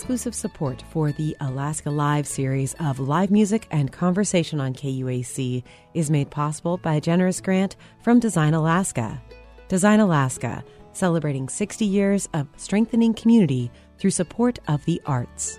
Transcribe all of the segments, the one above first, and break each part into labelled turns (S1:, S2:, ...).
S1: Exclusive support for the Alaska Live series of live music and conversation on KUAC is made possible by a generous grant from Design Alaska. Design Alaska, celebrating 60 years of strengthening community through support of the arts.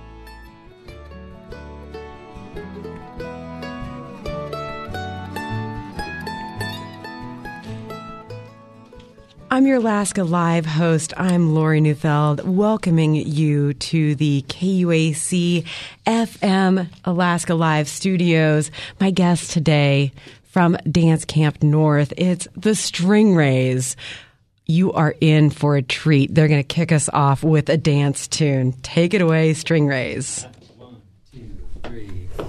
S1: I'm your Alaska Live host. I'm Lori Neufeld, welcoming you to the KUAC FM Alaska Live studios. My guest today from Dance Camp North, it's the Stringrays. You are in for a treat. They're going to kick us off with a dance tune. Take it away, Stringrays.
S2: 1, 2, 3, 4.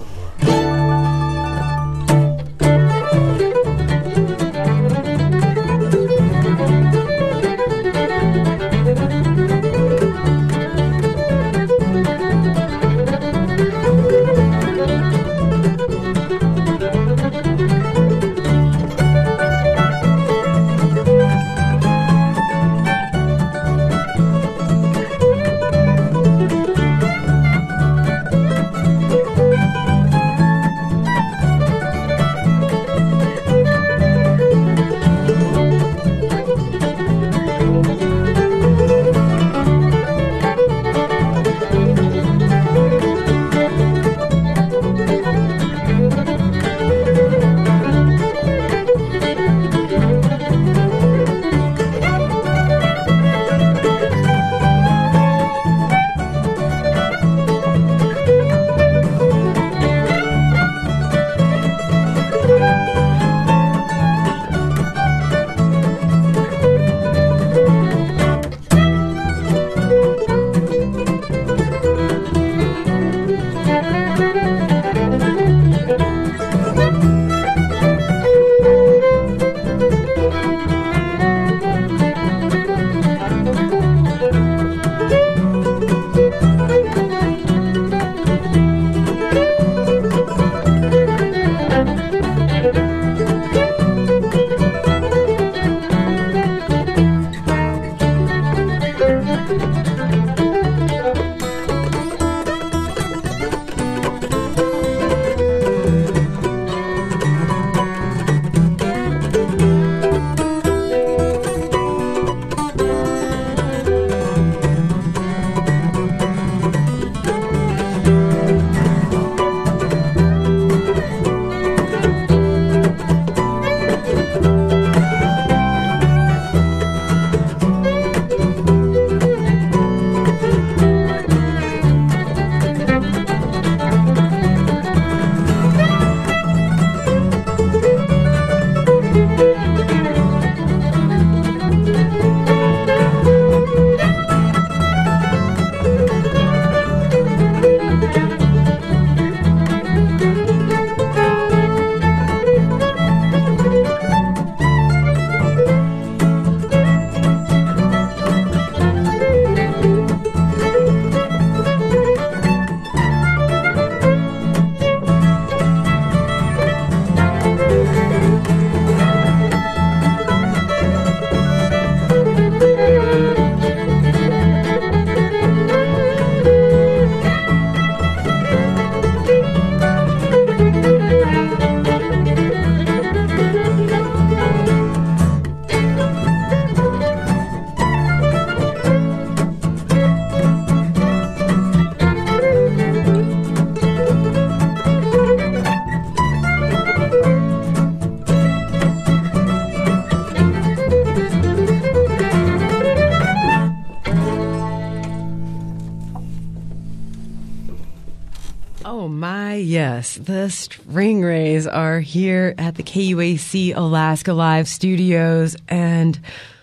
S1: Yes, the Stringrays are here at the KUAC Alaska Live studios. And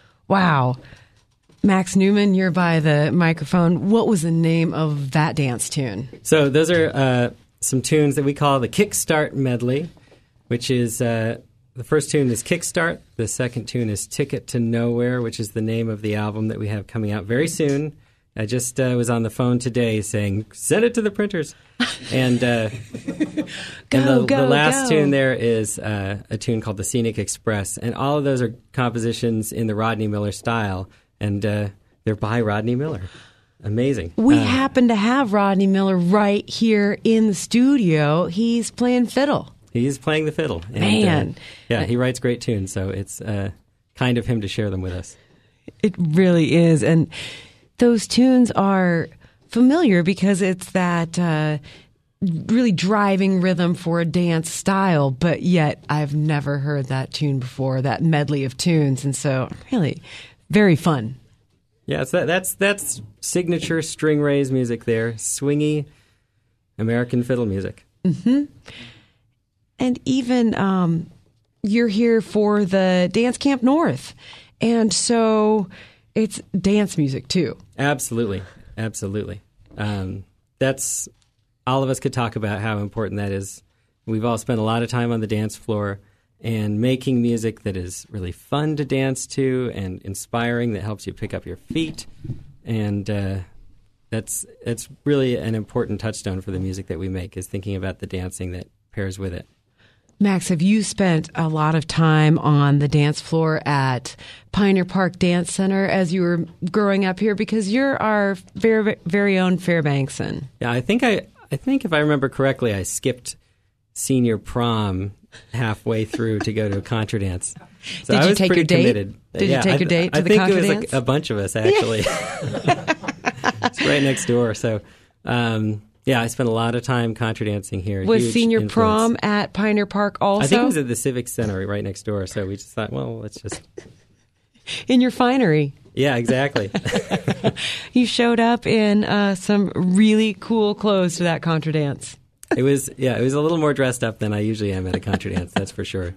S1: wow, Max Newman, you're by the microphone. What was the name of that dance tune?
S2: So those are some tunes that we call the Kickstart Medley, which is the first tune is Kickstart. The second tune is Ticket to Nowhere, which is the name of the album that we have coming out very soon. I just was on the phone today saying, send it to the printers. And, the last tune there is a tune called The Scenic Express. And all of those are compositions in the Rodney Miller style. And they're by Rodney Miller. amazing.
S1: We happen to have Rodney Miller right here in the studio. He's playing fiddle.
S2: He's playing the fiddle. And,
S1: Man.
S2: Yeah, he writes great tunes, so it's kind of him to share them with us.
S1: It really is. And those tunes are familiar because it's that really driving rhythm for a dance style, but yet I've never heard that tune before, that medley of tunes. And so really very fun.
S2: Yeah, so that's signature Stringrays music there, swingy American fiddle music.
S1: Mm-hmm. And even you're here for the Dance Camp North. And so it's dance music too.
S2: Absolutely. That's all of us could talk about how important that is. We've all spent a lot of time on the dance floor and making music that is really fun to dance to and inspiring, that helps you pick up your feet. And that's really an important touchstone for the music that we make, is thinking about the dancing that pairs with it.
S1: Max, have you spent a lot of time on the dance floor at Pioneer Park Dance Center as you were growing up here? Because you're our very, very own Fairbankson.
S2: Yeah, I think if I remember correctly, I skipped senior prom halfway through to go to a contra dance. So
S1: Did
S2: I
S1: you
S2: was
S1: take
S2: pretty
S1: your date?
S2: committed.
S1: Did you take your date to the contra dance?
S2: I think it was like a bunch of us, actually. It's right next door. So, yeah, I spent a lot of time contra dancing here.
S1: Was
S2: Huge
S1: senior
S2: influence.
S1: prom at Pioneer Park also?
S2: I think it was at the Civic Center right next door. So we just thought, well, let's just...
S1: In your finery.
S2: Yeah, exactly.
S1: You showed up in some really cool clothes to that contra dance.
S2: It was a little more dressed up than I usually am at a contra dance, that's for sure.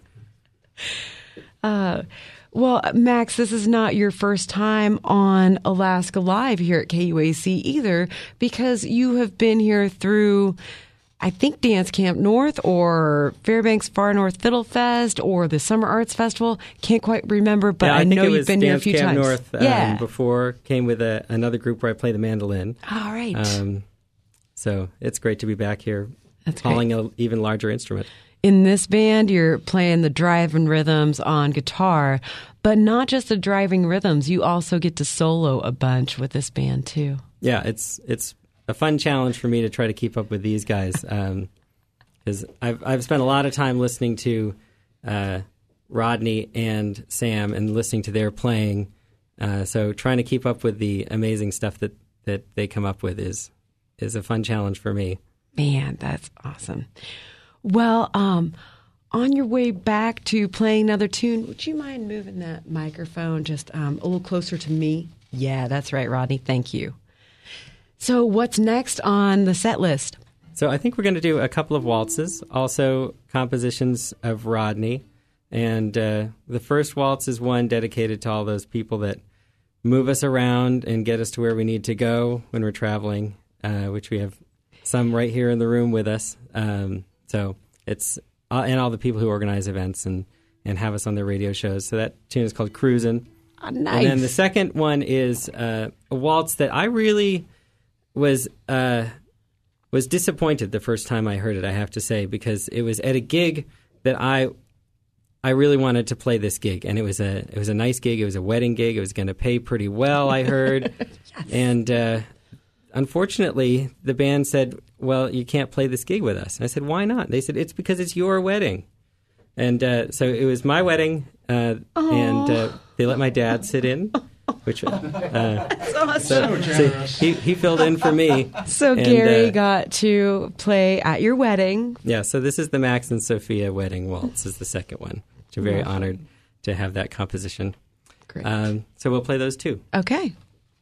S1: Well, Max, this is not your first time on Alaska Live here at KUAC either, because you have been here through, I think, Dance Camp North or Fairbanks Far North Fiddle Fest or the Summer Arts Festival. Can't quite remember, but
S2: yeah,
S1: I know you've been here a few
S2: Dance Camp
S1: times.
S2: North before, came with another group where I play the mandolin.
S1: All right.
S2: So it's great to be back here.
S1: That's
S2: hauling an even larger instrument.
S1: In this band, you're playing the driving rhythms on guitar, but not just the driving rhythms. You also get to solo a bunch with this band, too.
S2: Yeah, it's a fun challenge for me to try to keep up with these guys, because I've spent a lot of time listening to Rodney and Sam and listening to their playing. So trying to keep up with the amazing stuff that they come up with is a fun challenge for me.
S1: Man, that's awesome. Well, on your way back to playing another tune, would you mind moving that microphone just a little closer to me? Yeah, that's right, Rodney. Thank you. So what's next on the set list?
S2: So I think we're going to do a couple of waltzes, also compositions of Rodney. And the first waltz is one dedicated to all those people that move us around and get us to where we need to go when we're traveling, which we have some right here in the room with us. So it's and all the people who organize events and have us on their radio shows. So that tune is called Cruisin'.
S1: Oh, nice.
S2: And then the second one is a waltz that I really was disappointed the first time I heard it, I have to say, because it was at a gig that I really wanted to play this gig, and it was a nice gig. It was a wedding gig. It was going to pay pretty well, I heard.
S1: Yes.
S2: And unfortunately, the band said, well, you can't play this gig with us. And I said, why not? They said, it's because it's your wedding. And so it was my wedding, and they let my dad sit in, which
S1: That's awesome.
S2: so he filled in for me.
S1: So
S2: And,
S1: Gary got to play at your wedding.
S2: Yeah, so this is the Max and Sophia wedding waltz is the second one, which I'm very honored to have that composition.
S1: Great.
S2: So we'll play those two.
S1: Okay.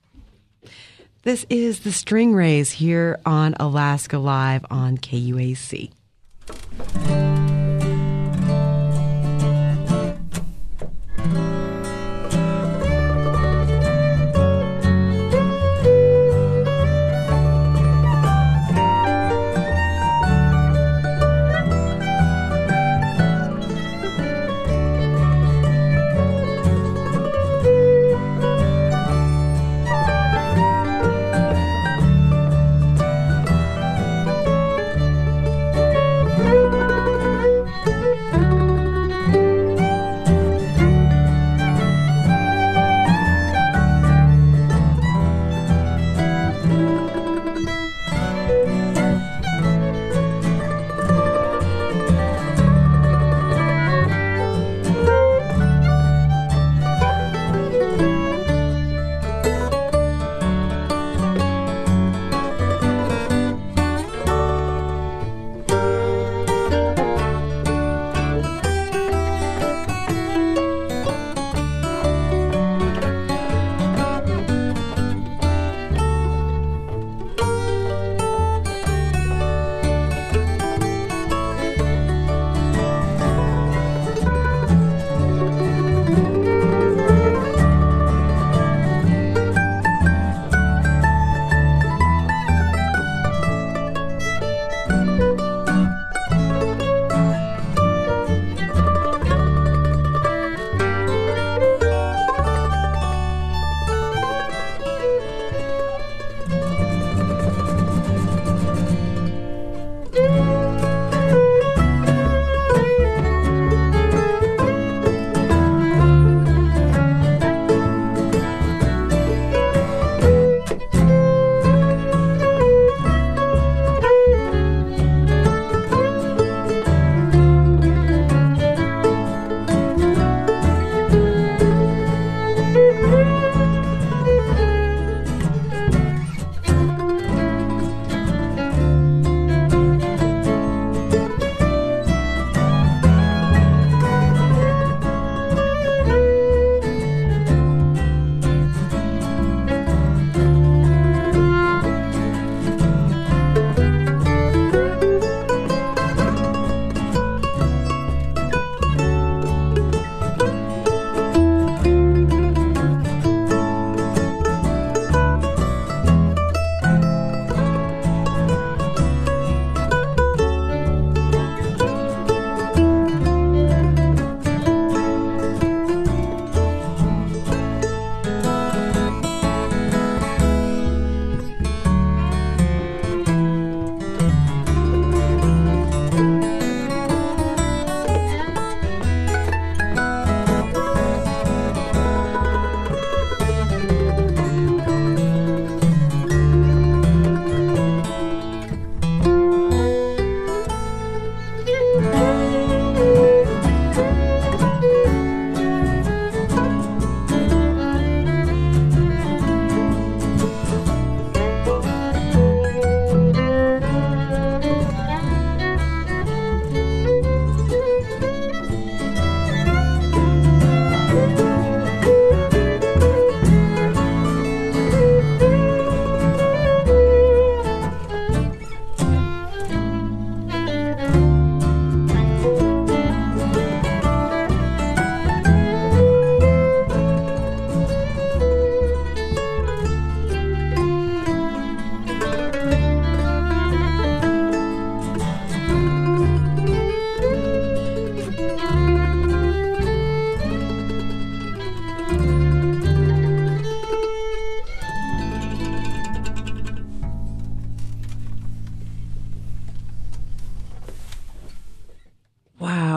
S1: This is the Stringrays here on Alaska Live on KUAC.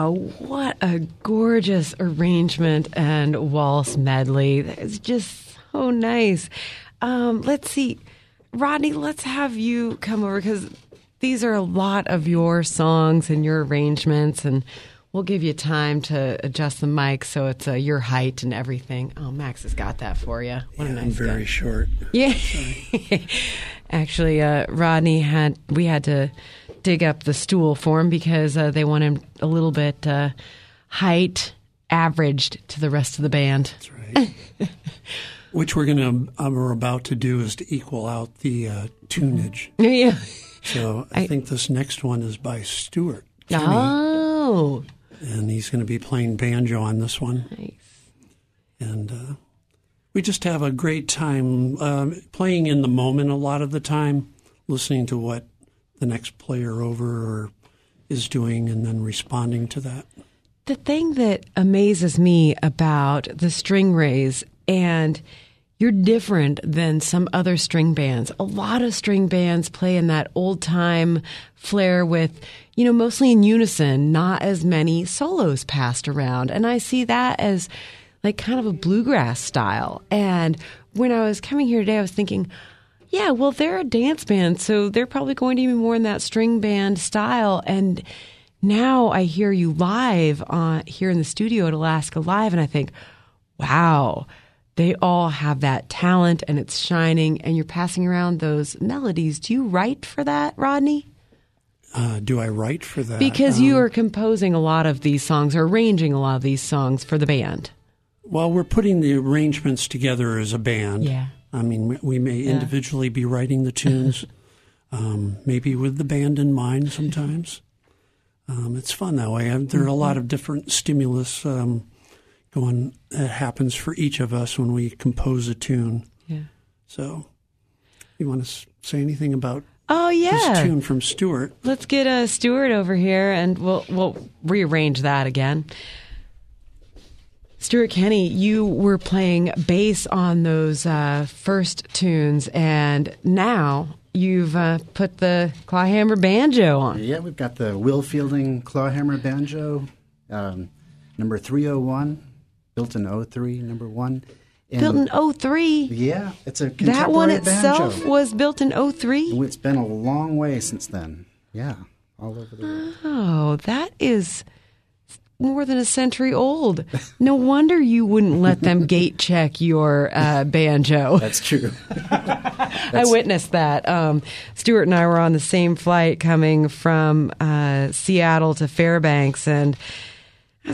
S1: Wow, what a gorgeous arrangement and waltz medley. It's just so nice. Let's see. Rodney, let's have you come over because these are a lot of your songs and your arrangements, and we'll give you time to adjust the mic so it's your height and everything. Oh, Max has got that for you. What a nice
S3: I'm very
S1: guy.
S3: short.
S1: Yeah. Actually, Rodney we had to dig up the stool for him because they want him a little bit height averaged to the rest of the band.
S3: That's right. Which we're about to do is to equal out the tunage.
S1: Yeah.
S3: So I think this next one is by Stuart Kenny,
S1: Oh.
S3: and he's going to be playing banjo on this one.
S1: Nice.
S3: And we just have a great time playing in the moment a lot of the time, listening to what the next player over is doing and then responding to that.
S1: The thing that amazes me about the String Rays, and you're different than some other string bands. A lot of string bands play in that old-time flair with, mostly in unison, not as many solos passed around. And I see that as like kind of a bluegrass style. And when I was coming here today, I was thinking, yeah, well, they're a dance band, so they're probably going to be more in that string band style. And now I hear you live here in the studio at Alaska Live, and I think, wow, they all have that talent, and it's shining, and you're passing around those melodies. Do you write for that, Rodney?
S3: Do I write for that?
S1: Because you are composing a lot of these songs, or arranging a lot of these songs for the band.
S3: Well, we're putting the arrangements together as a band.
S1: Yeah.
S3: I mean, we may individually be writing the tunes, maybe with the band in mind sometimes. It's fun that way. There are a lot of different stimulus that happens for each of us when we compose a tune.
S1: Yeah.
S3: So, you want to say anything about
S1: this
S3: tune from Stuart?
S1: Let's get Stuart over here, and we'll rearrange that again. Stuart Kenny, you were playing bass on those first tunes, and now you've put the clawhammer banjo on.
S4: Yeah, we've got the Will Fielding clawhammer banjo, number 301, built in 03, number 1. And
S1: Built in 03?
S4: Yeah, it's a contemporary
S1: That one
S4: banjo.
S1: itself was built in 03?
S4: It's been a long way since then. Yeah, all over the world.
S1: Oh, that is more than a century old. No wonder you wouldn't let them gate check your banjo.
S4: That's true.
S1: I witnessed that. Stuart and I were on the same flight coming from Seattle to Fairbanks, and I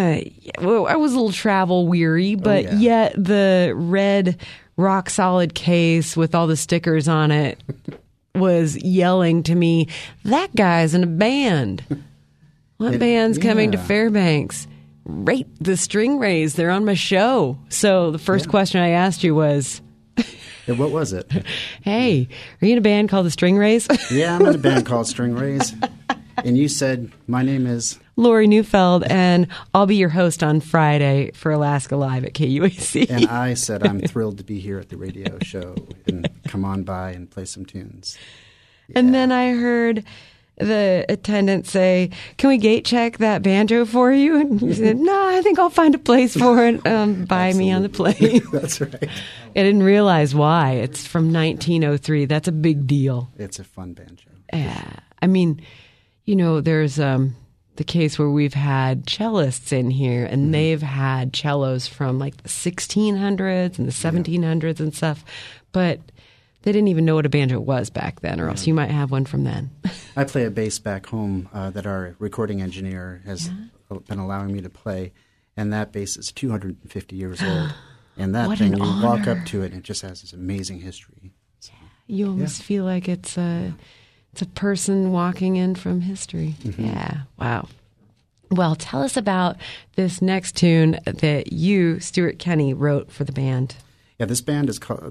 S1: was a little travel weary, but yet the red rock solid case with all the stickers on it was yelling to me, that guy's in a band. What band's coming to Fairbanks? Rate the String Rays. They're on my show. So the first question I asked you was,
S4: What was it?
S1: hey, are you in a band called the String Rays?
S4: Yeah, I'm in a band called String Rays. And you said, my name is
S1: Lori Neufeld, and I'll be your host on Friday for Alaska Live at KUAC.
S4: And I said, I'm thrilled to be here at the radio show and come on by and play some tunes. Yeah.
S1: And then I heard the attendant say, can we gate check that banjo for you? And you said, no, I think I'll find a place for it by me on the plane.
S4: That's right.
S1: I didn't realize why. It's from 1903. That's a big deal.
S4: It's a fun banjo.
S1: Yeah. I mean, there's the case where we've had cellists in here, and they've had cellos from like the 1600s and the 1700s and stuff, but they didn't even know what a banjo was back then, or else you might have one from then.
S4: I play a bass back home that our recording engineer has been allowing me to play, and that bass is 250 years old. And that
S1: What
S4: thing,
S1: an
S4: you walk
S1: honor.
S4: up to it, and it just has this amazing history. So,
S1: You almost feel like it's a person walking in from history. Yeah. Wow. Well, tell us about this next tune that you, Stuart Kenny, wrote for the band.
S4: Yeah, this tune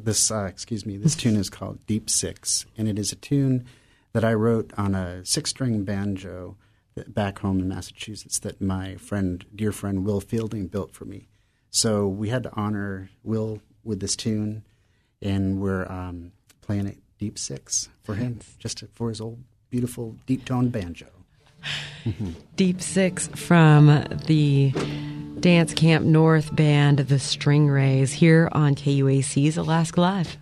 S4: is called Deep Six, and it is a tune that I wrote on a 6-string banjo back home in Massachusetts that my dear friend Will Fielding built for me. So we had to honor Will with this tune, and we're playing it Deep Six for him, for his old, beautiful, deep-toned banjo.
S1: Deep Six from the Dance Camp North band, the Stringrays, here on KUAC's Alaska Live.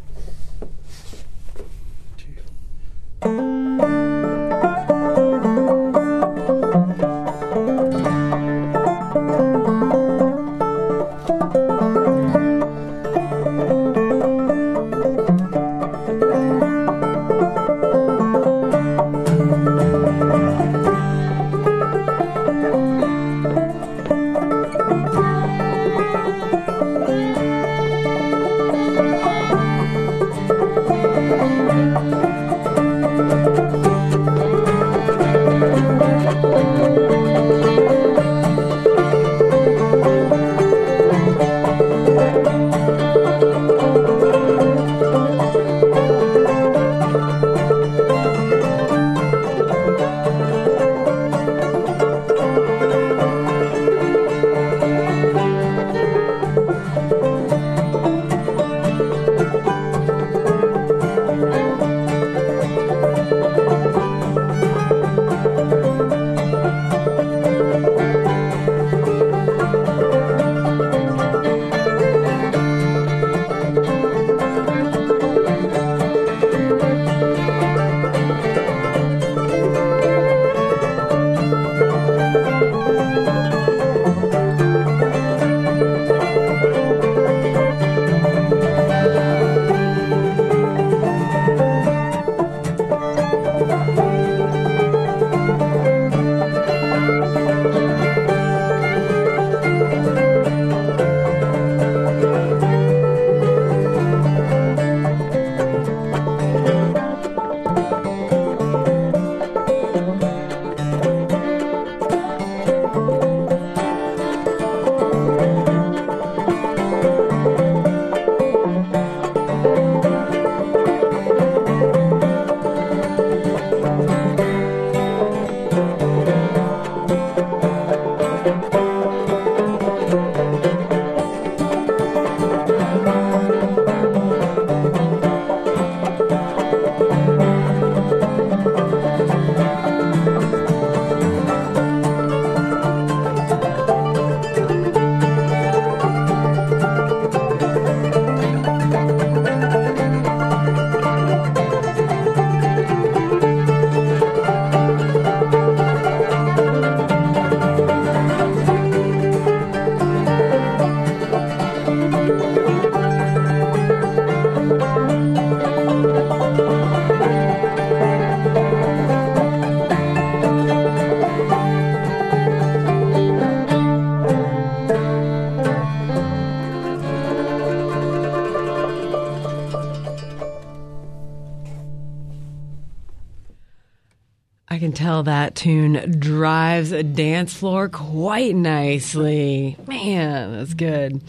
S1: I can tell that tune drives a dance floor quite nicely. Man, that's good.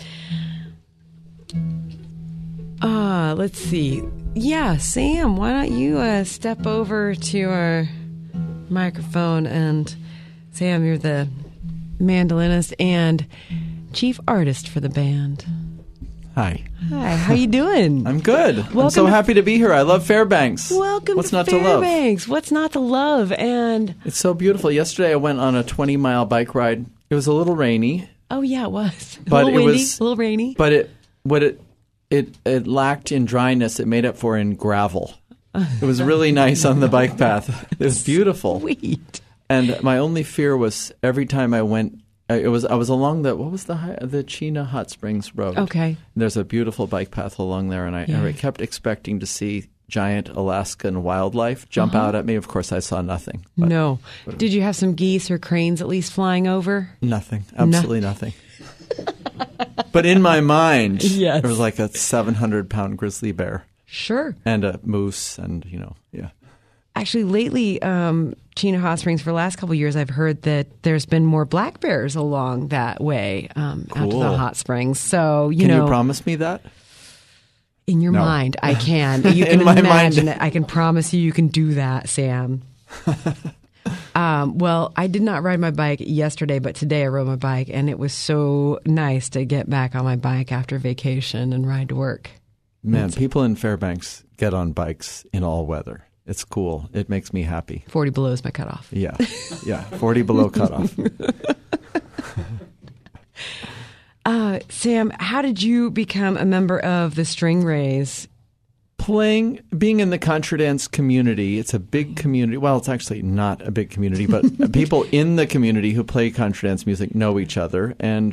S1: Let's see. Yeah, Sam, why don't you step over to our microphone, and Sam, you're the mandolinist and chief artist for the band.
S5: Hi.
S1: Hi, how you doing?
S5: I'm good. I'm so happy to be here. I love Fairbanks.
S1: Welcome
S5: What's
S1: to
S5: not
S1: Fairbanks.
S5: To love?
S1: What's not to love? And
S5: it's so beautiful. Yesterday I went on a 20-mile bike ride. It was a little rainy.
S1: Oh yeah, it was.
S5: But
S1: a little windy,
S5: was
S1: a little rainy.
S5: But it lacked in dryness. It made up for in gravel. It was really nice on the bike path. It was beautiful.
S1: Sweet.
S5: And my only fear was every time I went, I was along the Chena Hot Springs Road.
S1: Okay.
S5: There's a beautiful bike path along there, and I kept expecting to see giant Alaskan wildlife jump out at me. Of course, I saw nothing.
S1: No. Did you have some geese or cranes at least flying over?
S5: Nothing. Absolutely nothing. But in my mind,
S1: yes,
S5: there was like a 700-pound grizzly bear.
S1: Sure.
S5: And a moose, and yeah.
S1: Actually, lately, Chena Hot Springs, for the last couple of years, I've heard that there's been more black bears along that way out to the hot springs. So,
S5: Can you promise me that?
S1: In your mind, I can. You can imagine it. I can promise you can do that, Sam. Well, I did not ride my bike yesterday, but today I rode my bike, and it was so nice to get back on my bike after vacation and ride to work.
S5: Man, people in Fairbanks get on bikes in all weather. It's cool. It makes me happy.
S1: 40 below is my cutoff.
S5: Yeah. 40 below cutoff.
S1: Sam, how did you become a member of the Stringrays?
S5: Being in the contra dance community, it's a big community. Well, it's actually not a big community, but people in the community who play contra dance music know each other. And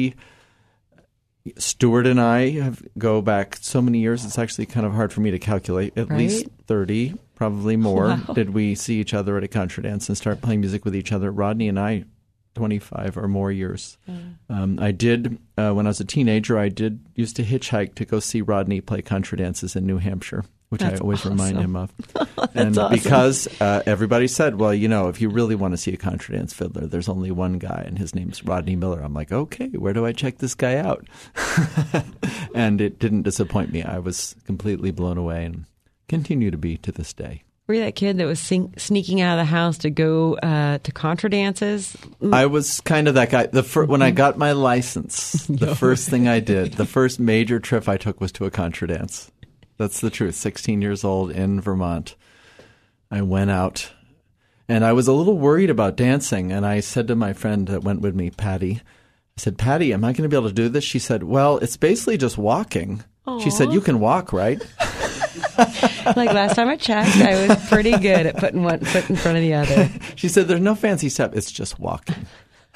S5: Stuart and I go back so many years, it's actually kind of hard for me to calculate. At least 30, probably more, did we see each other at a contra dance and start playing music with each other. Rodney and I, 25 or more years. I did, when I was a teenager, I used to hitchhike to go see Rodney play contra dances in New Hampshire, which I always remind him of. And awesome. Because everybody said, well, if you really want to see a contra dance fiddler, there's only one guy, and his name's Rodney Miller. I'm like, okay, where do I check this guy out? And it didn't disappoint me. I was completely blown away and continue to be to this day.
S1: Were you that kid that was sneaking out of the house to go to contra dances?
S5: I was kind of that guy. When I got my license, the first thing I did, the first major trip I took was to a contra dance. That's the truth. 16 years old in Vermont. I went out, and I was a little worried about dancing, and I said to my friend that went with me, Patty, I said, Patty, am I going to be able to do this? She said, well, it's basically just walking. Aww. She said, you can walk, right?
S1: Like last time I checked, I was pretty good at putting one foot in front of the other.
S5: She said, there's no fancy step. It's just walking.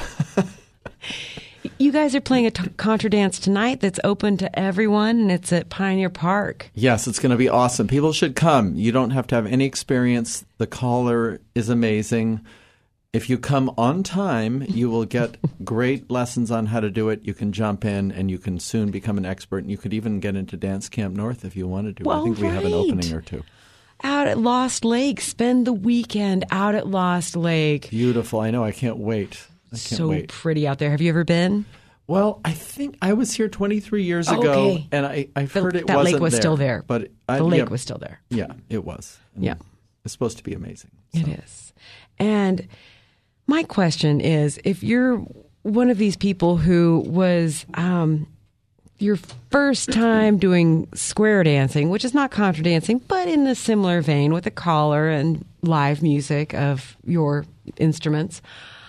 S1: You guys are playing a contra dance tonight that's open to everyone, and it's at Pioneer Park.
S5: Yes, it's going to be awesome. People should come. You don't have to have any experience. The caller is amazing. If you come on time, you will get great lessons on how to do it. You can jump in, and you can soon become an expert. And you could even get into Dance Camp North if you wanted to.
S1: Well,
S5: I think we have an opening or two.
S1: Out at Lost Lake. Spend the weekend out at Lost Lake.
S5: Beautiful. I know. I can't wait.
S1: So pretty out there. Have you ever been?
S5: Well, I think I was here 23 years ago, and I've heard it wasn't there.
S1: That lake was still there.
S5: But
S1: the lake was still there.
S5: Yeah, it was.
S1: Yeah.
S5: It's supposed to be amazing. So.
S1: It is. And my question is, if you're one of these people who was your first time doing square dancing, which is not contra dancing, but in a similar vein with a collar and live music of your instruments,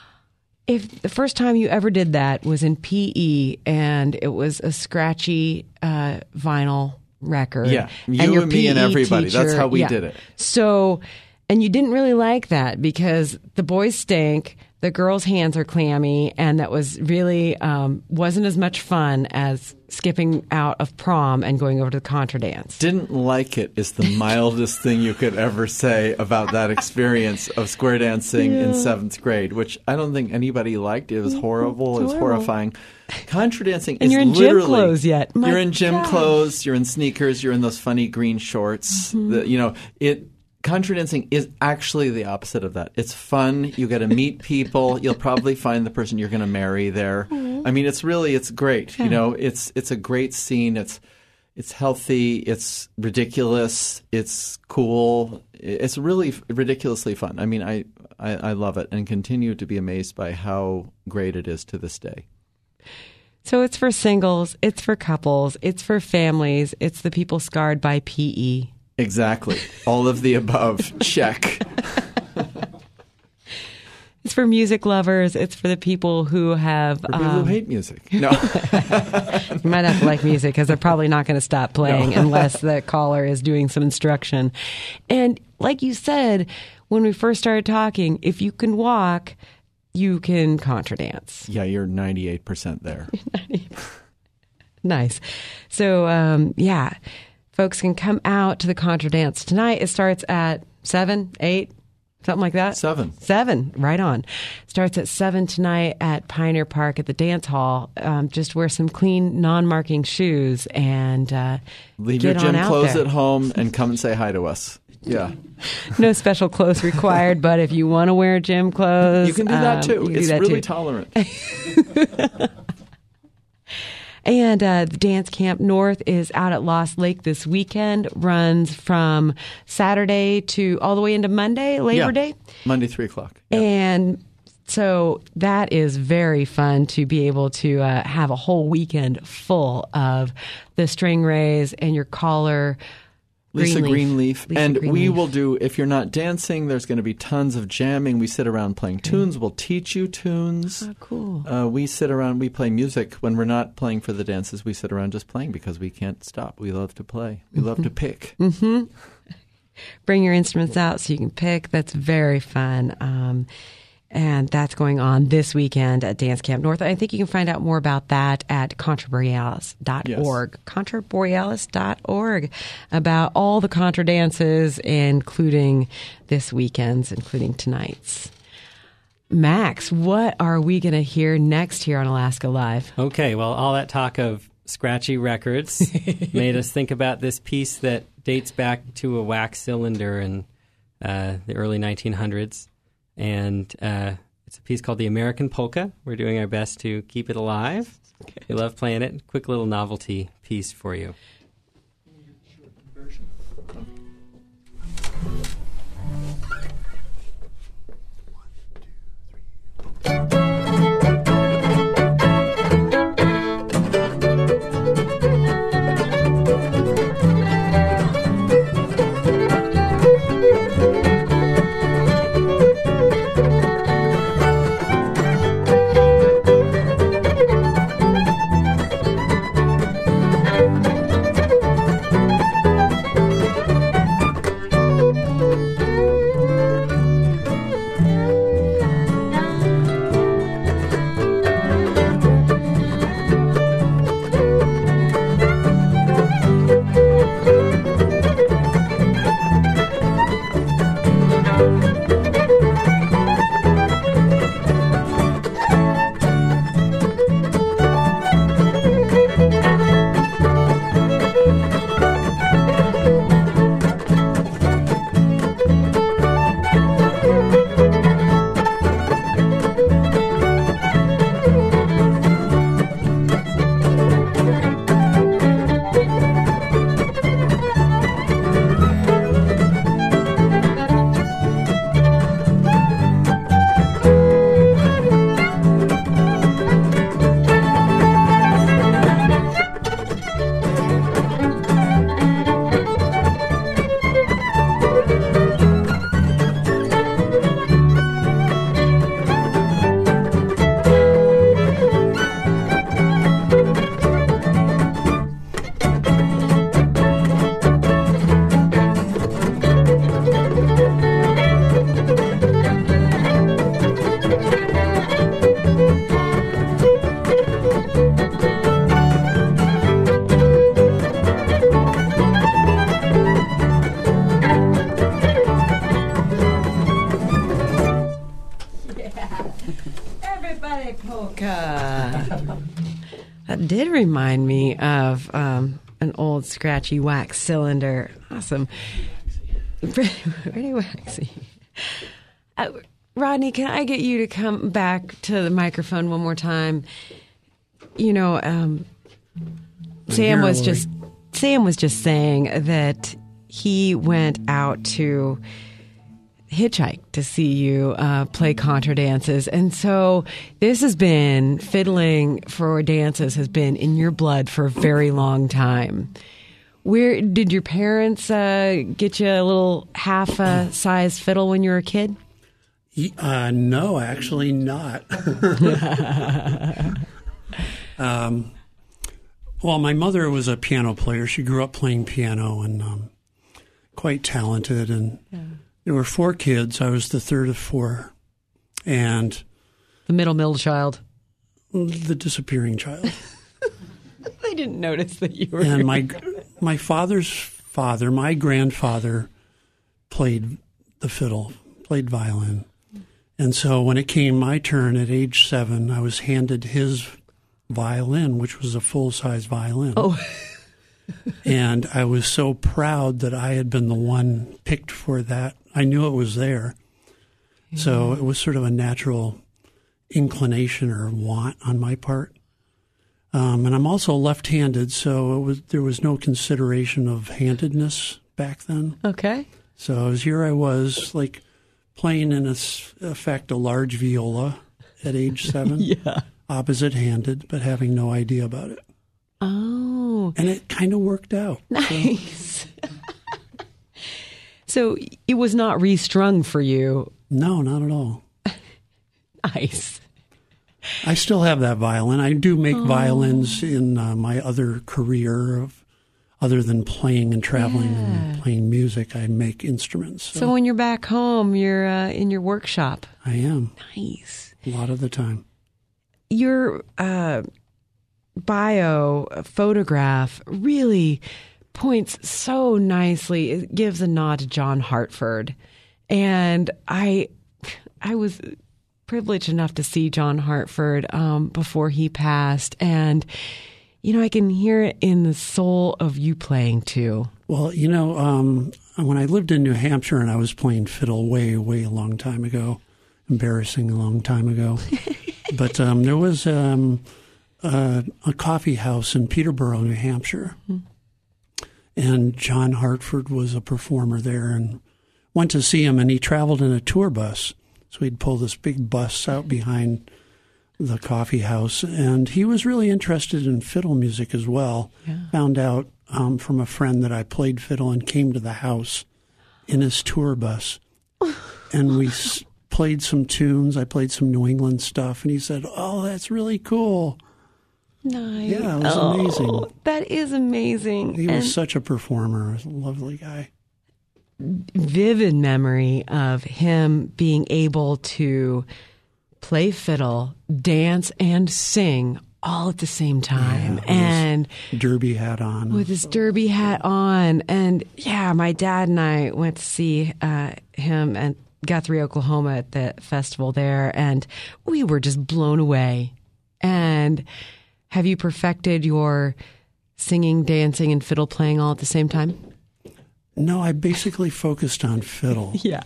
S1: if the first time you ever did that was in PE and it was a scratchy vinyl record.
S5: Yeah, you and me and everybody. That's how we did it.
S1: So, and you didn't really like that because the boys stink, the girls' hands are clammy, and that was really wasn't as much fun as skipping out of prom and going over to the contra dance.
S5: Didn't like it is the mildest thing you could ever say about that experience of square dancing in 7th grade, which I don't think anybody liked. It was horrible. It was horrifying. Contra dancing is
S1: you're in
S5: literally...
S1: gym clothes yet.
S5: You're in gym clothes. You're in sneakers. You're in those funny green shorts. Mm-hmm. Contra dancing is actually the opposite of that. It's fun. You get to meet people. You'll probably find the person you're going to marry there. Mm-hmm. I mean, it's great. Yeah. It's a great scene. It's healthy. It's ridiculous. It's cool. It's really ridiculously fun. I mean, I love it and continue to be amazed by how great it is to this day.
S1: So it's for singles. It's for couples. It's for families. It's the people scarred by PE.
S5: Exactly. All of the above. Check.
S1: It's for music lovers. It's for the people who have...
S5: For people who hate music. No.
S1: You might have to like music because they're probably not going to stop playing unless the caller is doing some instruction. And like you said, when we first started talking, if you can walk, you can contra dance.
S5: Yeah, you're 98% there.
S1: Nice. So, folks can come out to the contra dance tonight. It starts at 7, 8, something like that. 7, right on. Starts at 7 tonight at Pioneer Park at the dance hall. Just wear some clean, non-marking shoes and
S5: leave your gym clothes at home and come and say hi to us. Yeah.
S1: No special clothes required, but if you want to wear gym clothes,
S5: you can do that too. It's really tolerant.
S1: And the Dance Camp North is out at Lost Lake this weekend. Runs from Saturday to all the way into Monday, Labor Day.
S5: Monday, 3 o'clock.
S1: Yeah. And so that is very fun to be able to have a whole weekend full of the Stringrays and your caller
S5: Lisa
S1: Greenleaf.
S5: And we will do, if you're not dancing, there's going to be tons of jamming. We sit around playing tunes. We'll teach you tunes.
S1: Oh, cool.
S5: We sit around, we play music. When we're not playing for the dances, we sit around just playing because we can't stop. We love to play. We love to pick.
S1: Mm-hmm. Bring your instruments out so you can pick. That's very fun. And that's going on this weekend at Dance Camp North. I think you can find out more about that at ContraBorealis.org. Yes. ContraBorealis.org, about all the Contra dances, including this weekend's, including tonight's. Max, what are we going to hear next here on Alaska Live?
S2: Okay, well, all that talk of scratchy records made us think about this piece that dates back to a wax cylinder in the early 1900s. And it's a piece called The American Polka. We're doing our best to keep it alive. Okay. We love playing it. Quick little novelty piece for you.
S1: That did remind me of an old scratchy wax cylinder. Awesome. Pretty waxy. Rodney, can I get you to come back to the microphone one more time? You know, Sam was just saying that he went out to hitchhike to see you play contra dances, and so this has been, fiddling for dances has been in your blood for a very long time. Where did your parents get you a little half-size fiddle when you were a kid?
S3: No, actually not. Well, my mother was a piano player. She grew up playing piano and quite talented. And there were 4 kids. I was the third of 4. And
S1: the middle child.
S3: The disappearing child.
S1: I didn't notice that you were.
S3: And my father's father, my grandfather, played the fiddle, played violin. And so when it came my turn at age 7, I was handed his violin, which was a full-size violin.
S1: Oh.
S3: And I was so proud that I had been the one picked for that. I knew it was there. Yeah. So it was sort of a natural inclination or want on my part. And I'm also left-handed, so there was no consideration of handedness back then.
S1: Okay.
S3: So here I was, like, playing in effect a large viola at age 7.
S1: Yeah.
S3: Opposite-handed, but having no idea about it.
S1: Oh.
S3: And it kind of worked out.
S1: Nice. So it was not restrung for you.
S3: No, not at all.
S1: Nice.
S3: I still have that violin. I do make violins in my other career other than playing and traveling and playing music. I make instruments.
S1: So when you're back home, you're in your workshop.
S3: I am.
S1: Nice.
S3: A lot of the time.
S1: Your bio photograph really points so nicely. It gives a nod to John Hartford. And I was privileged enough to see John Hartford before he passed. And, I can hear it in the soul of you playing too.
S3: Well, when I lived in New Hampshire and I was playing fiddle way, way a long time ago, embarrassing a long time ago. But there was a coffee house in Peterborough, New Hampshire. And John Hartford was a performer there, and went to see him, and he traveled in a tour bus. So he'd pull this big bus out behind the coffee house, and he was really interested in fiddle music as well. Yeah. Found out from a friend that I played fiddle and came to the house in his tour bus. And we played some tunes. I played some New England stuff, and he said, "Oh, that's really cool."
S1: Nice.
S3: Yeah, it was amazing.
S1: That is amazing.
S3: He was such a performer. He was a lovely guy.
S1: Vivid memory of him being able to play fiddle, dance, and sing all at the same time.
S3: Yeah,
S1: and
S3: derby hat on.
S1: With his derby hat on. And my dad and I went to see him at Guthrie, Oklahoma at the festival there, and we were just blown away. And have you perfected your singing, dancing, and fiddle playing all at the same time?
S3: No, I basically focused on fiddle.
S1: Yeah.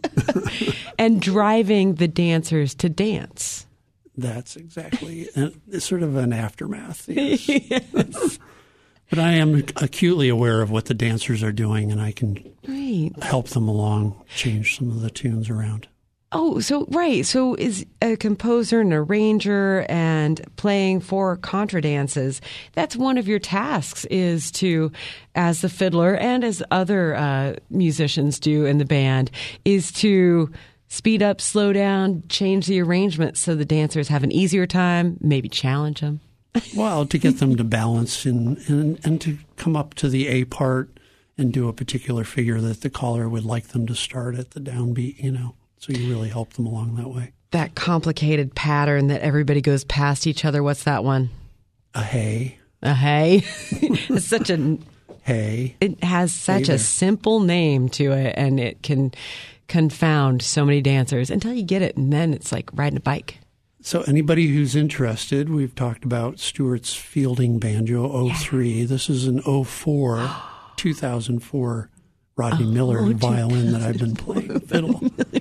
S1: And driving the dancers to dance.
S3: That's exactly it's sort of an aftermath. Yes.
S1: Yes.
S3: But I am acutely aware of what the dancers are doing, and I can help them along, change some of the tunes around.
S1: Oh, so is a composer and arranger and playing for contra dances, that's one of your tasks, is to, as the fiddler and as other musicians do in the band, is to speed up, slow down, change the arrangement so the dancers have an easier time, maybe challenge them.
S3: Well, to get them to balance and to come up to the A part and do a particular figure that the caller would like them to start at the downbeat, So you really help them along that way.
S1: That complicated pattern that everybody goes past each other. What's that one?
S3: A hey.
S1: A hey. It's such a
S3: hey.
S1: It has such a simple name to it, and it can confound so many dancers until you get it, and then it's like riding a bike.
S3: So anybody who's interested, we've talked about Stewart's Fielding Banjo 03. This is an 04, 2004 Rodney Miller violin that I've been playing fiddle.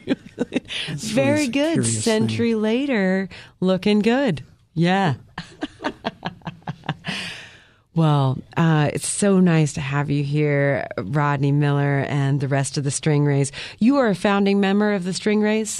S1: Very good. Century later, looking good. Yeah. Well, it's so nice to have you here, Rodney Miller, and the rest of the Stringrays. You are a founding member of the Stringrays?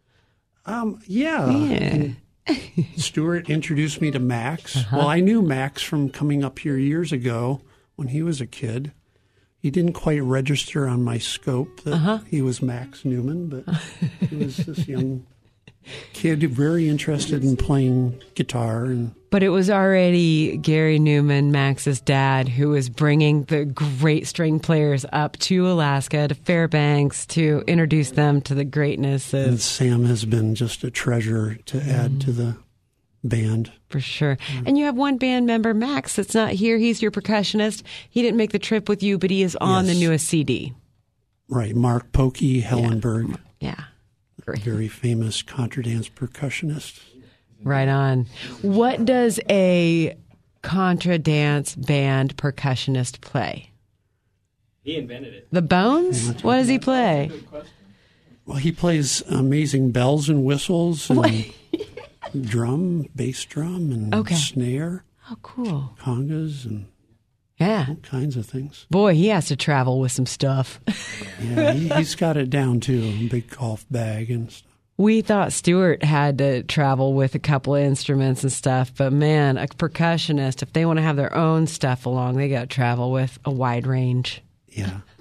S3: Yeah. Stewart introduced me to Max. Well, I knew Max from coming up here years ago when he was a kid. He didn't quite register on my scope that he was Max Newman, but he was this young kid very interested in playing guitar.
S1: But it was already Gary Newman, Max's dad, who was bringing the great string players up to Alaska, to Fairbanks, to introduce them to the greatness of...
S3: And Sam has been just a treasure to add to the band.
S1: For sure. And you have one band member, Max, that's not here. He's your percussionist. He didn't make the trip with you, but he is on the newest CD.
S3: Right. Mark Pokey Hellenberg.
S1: Yeah. Great.
S3: Very famous contradance percussionist.
S1: Right on. What does a contradance band percussionist play?
S2: He invented it.
S1: The bones? What does he play?
S3: Well, he plays amazing bells and whistles and drum, bass drum, and snare.
S1: Oh, cool.
S3: Congas and all kinds of things.
S1: Boy, he has to travel with some stuff.
S3: Yeah, he's got it down, too. A big golf bag and stuff.
S1: We thought Stewart had to travel with a couple of instruments and stuff, but man, a percussionist, if they want to have their own stuff along, they got to travel with a wide range.
S3: Yeah,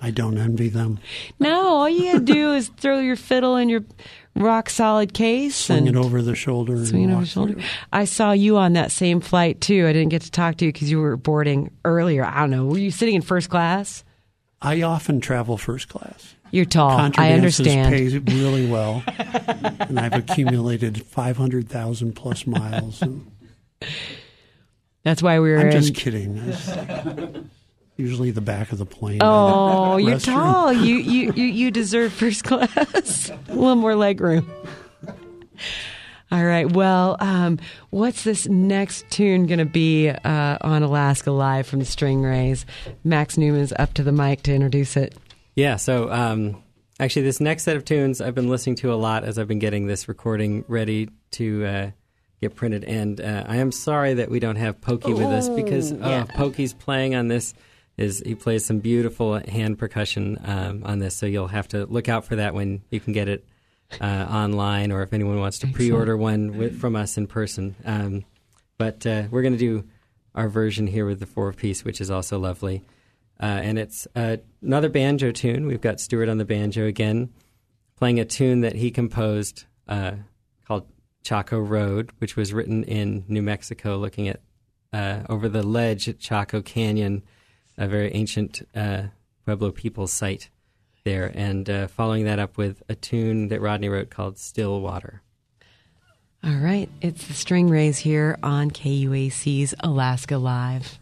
S3: I don't envy them.
S1: No, all you got to do is throw your fiddle in your rock-solid case.
S3: Swing it over the shoulder.
S1: Swing it over the shoulder. I saw you on that same flight, too. I didn't get to talk to you because you were boarding earlier. I don't know. Were you sitting in first class?
S3: I often travel first class.
S1: You're tall. I understand.
S3: Pays really well. And I've accumulated 500,000 plus miles.
S1: That's why we were
S3: I'm just kidding. Usually the back of the plane.
S1: Oh, you're tall. You deserve first class. A little more leg room. All right. Well, what's this next tune going to be on Alaska Live from the Stringrays? Max Newman's up to the mic to introduce it.
S2: Yeah. So actually, this next set of tunes I've been listening to a lot as I've been getting this recording ready to get printed. And I am sorry that we don't have Pokey with us because Pokey's playing on this. He plays some beautiful hand percussion on this, so you'll have to look out for that when you can get it online, or if anyone wants to pre-order one from us in person. But we're going to do our version here with the 4-piece, which is also lovely. And it's another banjo tune. We've got Stuart on the banjo again, playing a tune that he composed called Chaco Road, which was written in New Mexico, looking at over the ledge at Chaco Canyon, a very ancient Pueblo people site there, and following that up with a tune that Rodney wrote called Still Water.
S1: All right. It's the Stringrays here on KUAC's Alaska Live.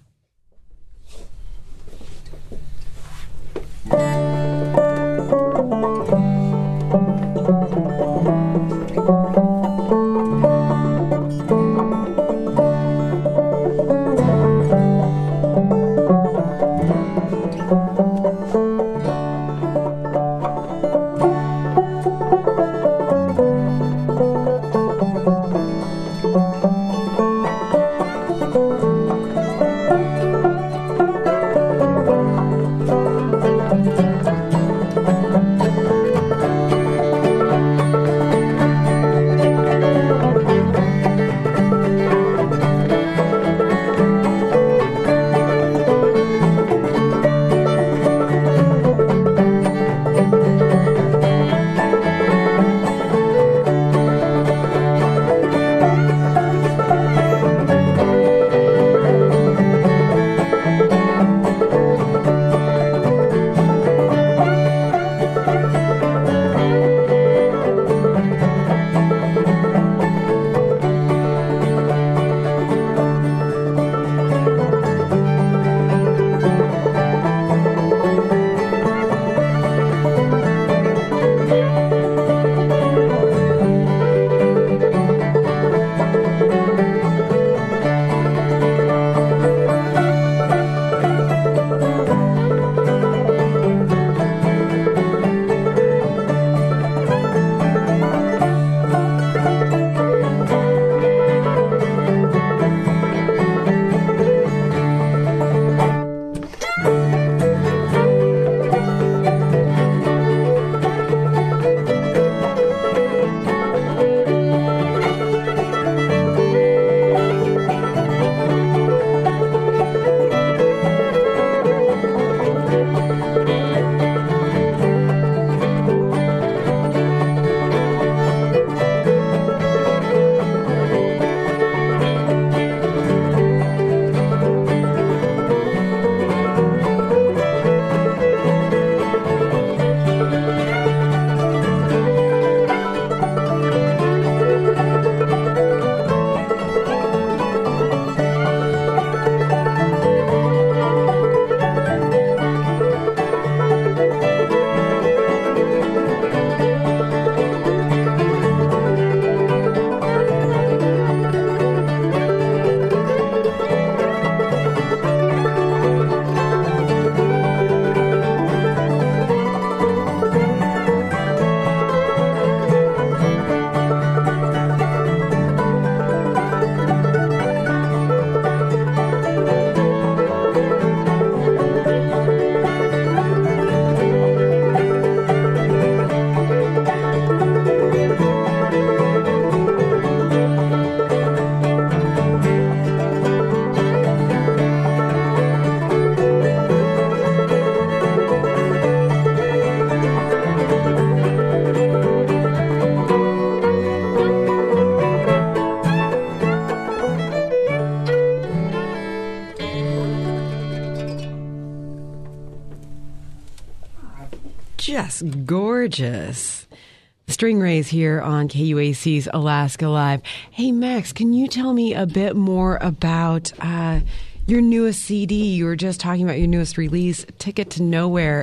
S1: just gorgeous. Stringrays here on KUAC's Alaska Live. Hey, Max, can you tell me a bit more about your newest CD? You were just talking about your newest release, Ticket to Nowhere.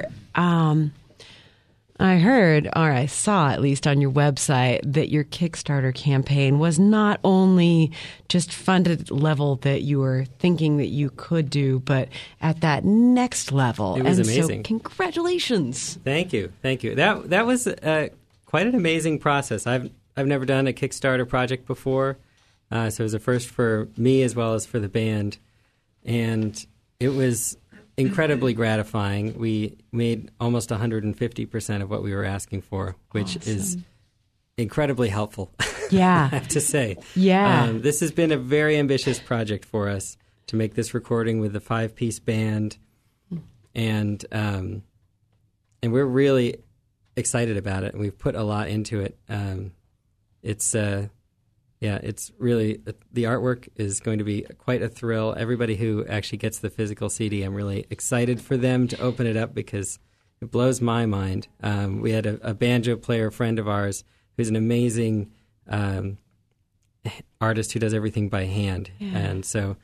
S1: I heard, or I saw at least on your website, that your Kickstarter campaign was not only just funded level that you were thinking that you could do, but at that next level.
S2: It was
S1: and
S2: amazing.
S1: So congratulations.
S2: Thank you. That was quite an amazing process. I've never done a Kickstarter project before, so it was a first for me as well as for the band, and it was incredibly gratifying. We made almost 150% of what we were asking for, which is incredibly helpful.
S1: Yeah.
S2: I have to say.
S1: Yeah.
S2: This has been a very ambitious project for us to make this recording with the 5-piece band, and we're really excited about it. We've put a lot into it. It's really, the artwork is going to be quite a thrill. Everybody who actually gets the physical CD, I'm really excited for them to open it up because it blows my mind. We had a banjo player friend of ours who's an amazing artist who does everything by hand. Yeah. And so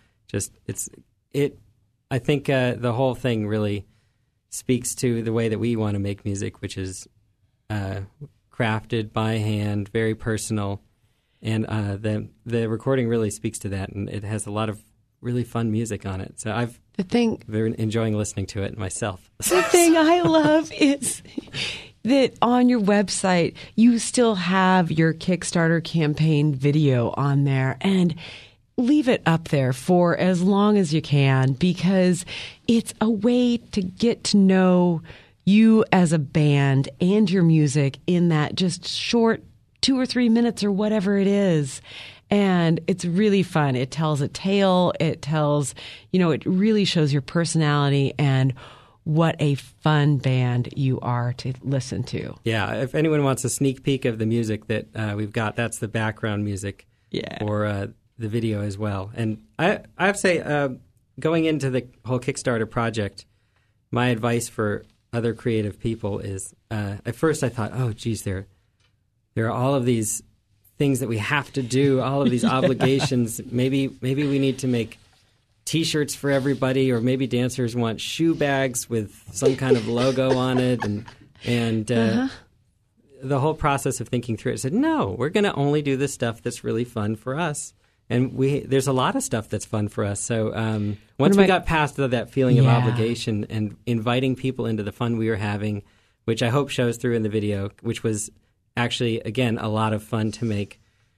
S2: I think the whole thing really speaks to the way that we want to make music, which is crafted by hand, very personal. And the recording really speaks to that, and it has a lot of really fun music on it. So I've been enjoying listening to it myself.
S1: The thing I love is that on your website, you still have your Kickstarter campaign video on there, and leave it up there for as long as you can, because it's a way to get to know you as a band and your music in that just short 2 or 3 minutes or whatever it is. And it's really fun. It tells a tale. It tells, it really shows your personality and what a fun band you are to listen to.
S2: Yeah. If anyone wants a sneak peek of the music that we've got, that's the background music for the video as well. And I have to say, going into the whole Kickstarter project, my advice for other creative people is, at first I thought, oh, geez, there are all of these things that we have to do, all of these obligations. Maybe we need to make T-shirts for everybody, or maybe dancers want shoe bags with some kind of logo on it. And the whole process of thinking through it, I said, no, we're going to only do the stuff that's really fun for us. And there's a lot of stuff that's fun for us. So once we got past that feeling of obligation and inviting people into the fun we were having, which I hope shows through in the video, which was actually, again, a lot of fun to make.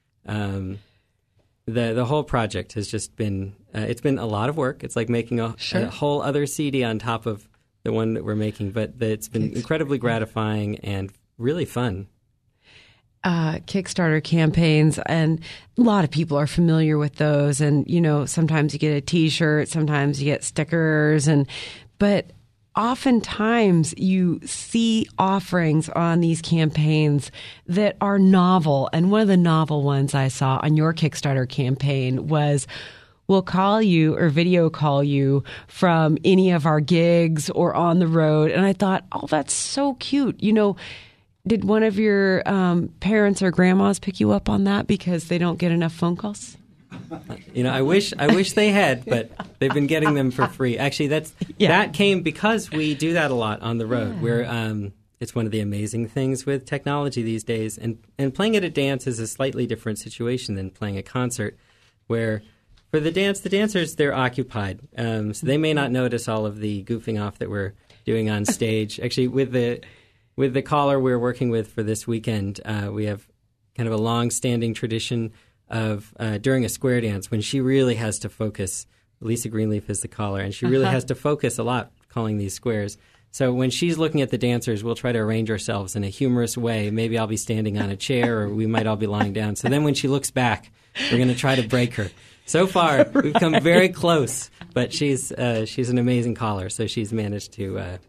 S2: The whole project has just been it's been a lot of work. It's like making a whole other CD on top of the one that we're making, but it's been incredibly gratifying and really fun.
S1: Kickstarter campaigns, and a lot of people are familiar with those. And sometimes you get a T-shirt, sometimes you get stickers, but oftentimes you see offerings on these campaigns that are novel. And one of the novel ones I saw on your Kickstarter campaign was, we'll call you or video call you from any of our gigs or on the road. And I thought, oh, that's so cute. Did one of your parents or grandmas pick you up on that because they don't get enough phone calls?
S2: I wish they had, but they've been getting them for free. Actually, that came because we do that a lot on the road. Where it's one of the amazing things with technology these days, and playing at a dance is a slightly different situation than playing a concert, where for the dancers they're occupied, so they may not notice all of the goofing off that we're doing on stage. Actually, with the caller we're working with for this weekend, we have kind of a long-standing tradition of during a square dance when she really has to focus. Lisa Greenleaf is the caller, and she really has to focus a lot calling these squares. So when she's looking at the dancers, we'll try to arrange ourselves in a humorous way. Maybe I'll be standing on a chair, or we might all be lying down. So then when she looks back, we're going to try to break her. So far, we've come very close, but she's an amazing caller, so she's managed to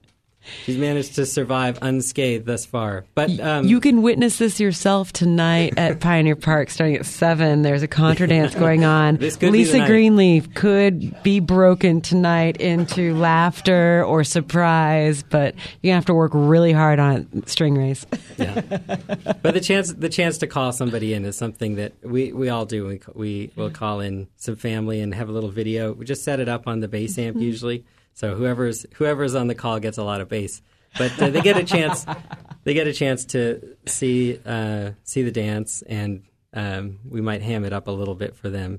S2: She's managed to survive unscathed thus far. But
S1: you can witness this yourself tonight at Pioneer Park starting at 7. There's a contra dance going on. Lisa Greenleaf could be broken tonight into laughter or surprise, but you're going to have to work really hard on it, String Rays.
S2: Yeah. But the chance to call somebody in is something that we all do. We will call in some family and have a little video. We just set it up on the bass amp usually. So whoever's on the call gets a lot of bass, but they get a chance. They get a chance to see the dance, and we might ham it up a little bit for them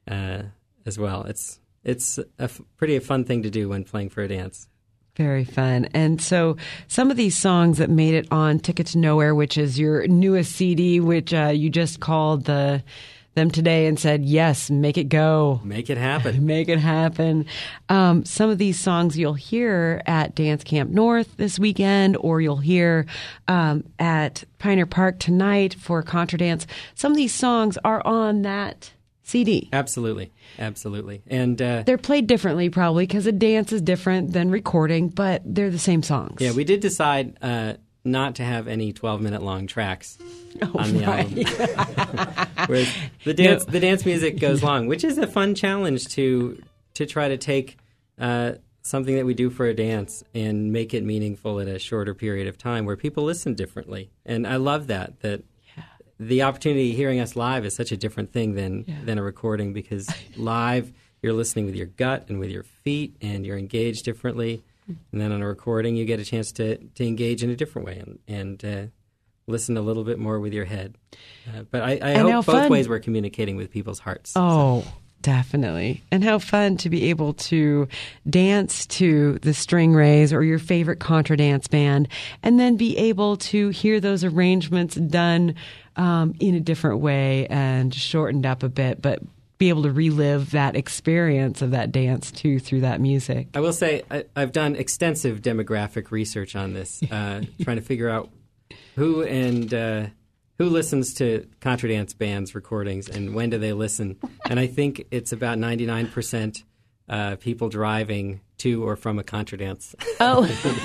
S2: as well. It's a pretty fun thing to do when playing for a dance.
S1: Very fun. And so some of these songs that made it on Ticket to Nowhere, which is your newest CD, which you just called them today and said, yes, make it go.
S2: Make it happen.
S1: Make it happen. Some of these songs you'll hear at Dance Camp North this weekend, or you'll hear at Pioneer Park tonight for Contra Dance. Some of these songs are on that CD.
S2: Absolutely. And
S1: they're played differently probably because a dance is different than recording, but they're the same songs.
S2: Yeah, we did decide not to have any 12-minute long tracks on the album. Whereas the dance music goes long, which is a fun challenge to try to take something that we do for a dance and make it meaningful in a shorter period of time where people listen differently. And I love that the opportunity hearing us live is such a different thing than a recording, because live you're listening with your gut and with your feet and you're engaged differently. And then on a recording, you get a chance to engage in a different way and listen a little bit more with your head. But I hope both ways we're communicating with people's hearts.
S1: Oh, so. Definitely. And how fun to be able to dance to the String Rays or your favorite contra dance band, and then be able to hear those arrangements done in a different way and shortened up a bit, but be able to relive that experience of that dance too through that music.
S2: I will say I've done extensive demographic research on this, trying to figure out who listens to contra dance bands recordings and when do they listen. And I think it's about 99% people driving to or from a contra dance.
S1: Oh,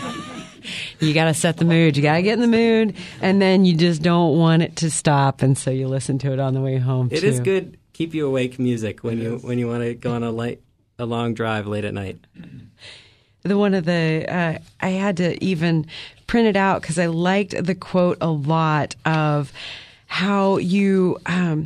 S1: you got to set the mood. You got to get in the mood, and then you just don't want it to stop, and so you listen to it on the way home.
S2: It is good. Keep you awake music when you want to go on a long drive late at night.
S1: I had to even print it out because I liked the quote a lot of how you're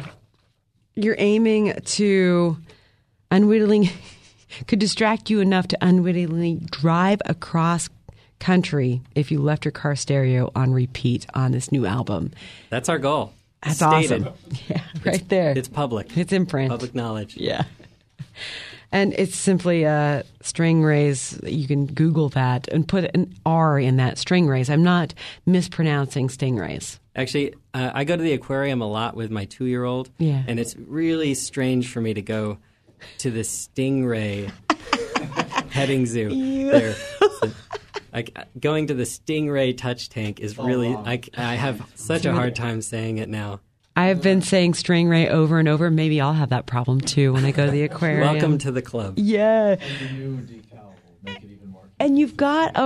S1: aiming to unwittingly could distract you enough to unwittingly drive across country if you left your car stereo on repeat on this new album.
S2: That's our goal.
S1: That's
S2: stated.
S1: Awesome. Yeah, right there.
S2: It's public.
S1: It's in print.
S2: Public knowledge.
S1: Yeah. And it's simply String Rays. You can Google that and put an R in that, String Rays. I'm not mispronouncing Stingrays.
S2: Actually, I go to the aquarium a lot with my 2-year-old.
S1: Yeah.
S2: And it's really strange for me to go to the Stingray petting zoo there. So, going to the Stingray touch tank is really, I have such a hard time saying it now.
S1: I have been saying String Ray over and over. Maybe I'll have that problem too when I go to the aquarium.
S2: Welcome to the club.
S1: Yeah.
S5: And the new decal will make it even more.
S1: And you've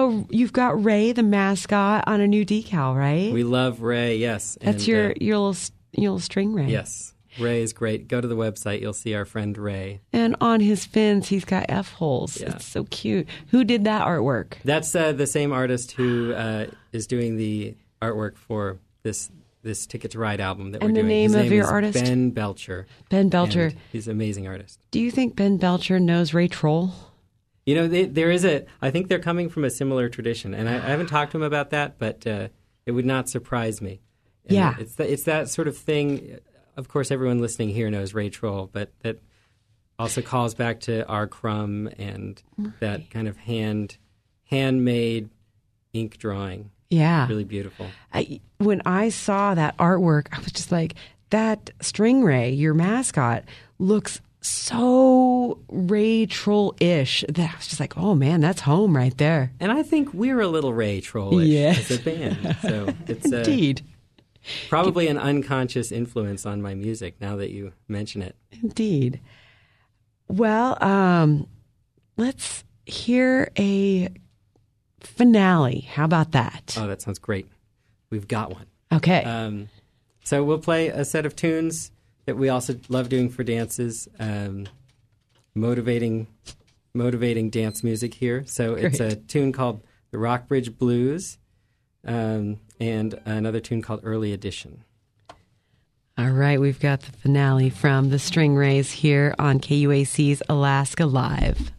S1: got Ray, the mascot, on a new decal, right?
S2: We love Ray, yes.
S1: That's
S2: and,
S1: your little String Ray.
S2: Yes. Ray is great. Go to the website. You'll see our friend Ray.
S1: And on his fins, he's got F-holes. Yeah. It's so cute. Who did that artwork?
S2: That's the same artist who is doing the artwork for this Ticket to Ride album that we're doing.
S1: And the name of your artist?
S2: Ben Belcher.
S1: Ben Belcher.
S2: And he's an amazing artist.
S1: Do you think Ben Belcher knows Ray Troll?
S2: You know, I think they're coming from a similar tradition. And I haven't talked to him about that, but it would not surprise me. And
S1: yeah.
S2: It's that sort of thing. Of course, everyone listening here knows Ray Troll, but that also calls back to R. Crumb and that kind of handmade ink drawing.
S1: Yeah.
S2: Really beautiful.
S1: When I saw that artwork, I was just like, that String Ray, your mascot, looks so Ray Troll-ish that I was just like, oh man, that's home right there.
S2: And I think we're a little Ray Troll-ish as a band. So it's
S1: Indeed.
S2: Probably an unconscious influence on my music now that you mention it.
S1: Indeed. Well, let's hear a finale. How about that?
S2: Oh, that sounds great. We've got one.
S1: Okay.
S2: So we'll play a set of tunes that we also love doing for dances, motivating dance music here. So it's a tune called the Rockbridge Blues and another tune called Early Edition.
S1: All right, we've got the finale from the String Rays here on KUAC's Alaska Live.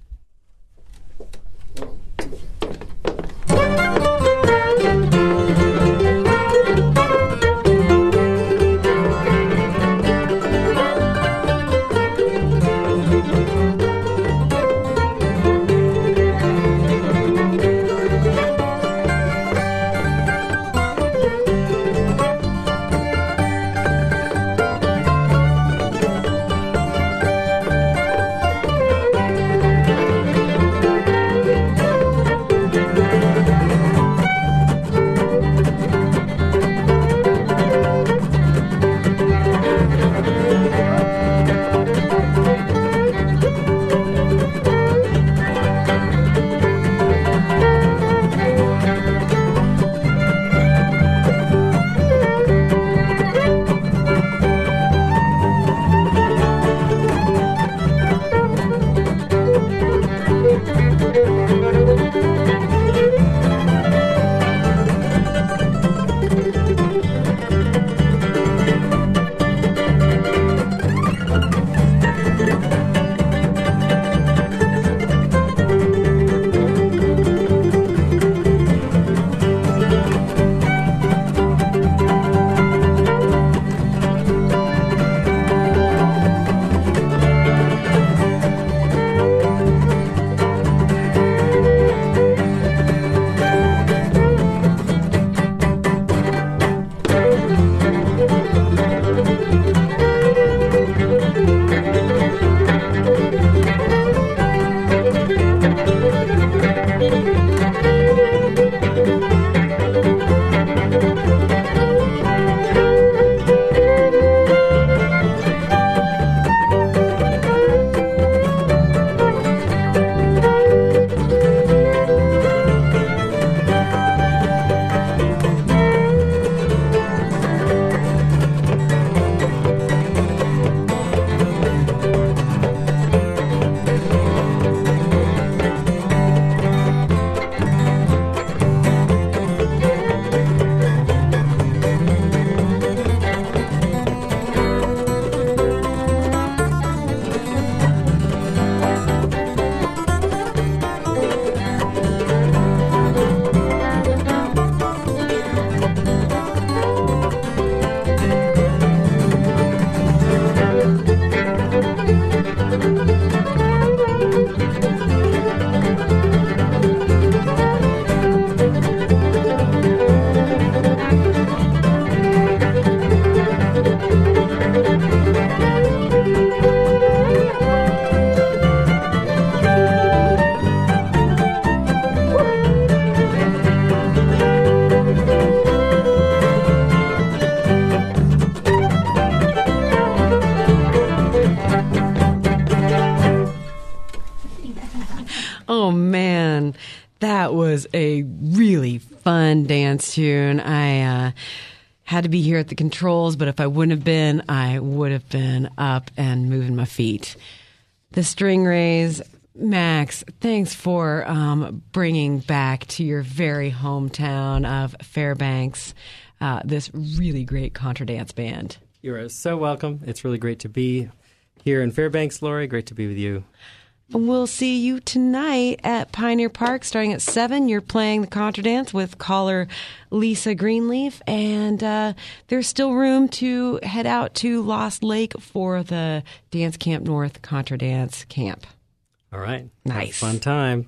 S1: That was a really fun dance tune. I had to be here at the controls, but if I wouldn't have been, I would have been up and moving my feet. The String Rays, Max, thanks for bringing back to your very hometown of Fairbanks this really great contra dance band.
S2: You're so welcome. It's really great to be here in Fairbanks, Lori. Great to be with you.
S1: We'll see you tonight at Pioneer Park starting at 7. You're playing the contra dance with caller Lisa Greenleaf, and there's still room to head out to Lost Lake for the Dance Camp North Contra Dance Camp.
S2: All right.
S1: Nice.
S2: Have a fun time.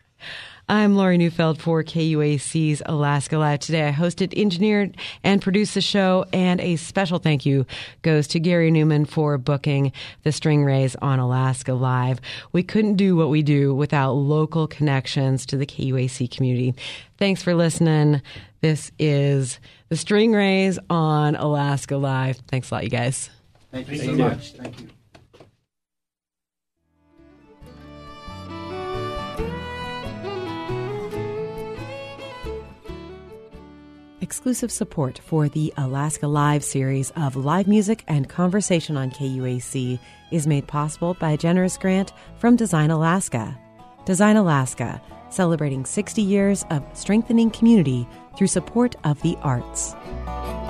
S1: I'm Lori Neufeld for KUAC's Alaska Live. Today I hosted, engineered, and produced the show, and a special thank you goes to Gary Newman for booking the String Rays on Alaska Live. We couldn't do what we do without local connections to the KUAC community. Thanks for listening. This is the String Rays on Alaska Live. Thanks a lot, you guys.
S4: Thank you so much. Thank you.
S1: Exclusive support for the Alaska Live series of live music and conversation on KUAC is made possible by a generous grant from Design Alaska. Design Alaska, celebrating 60 years of strengthening community through support of the arts.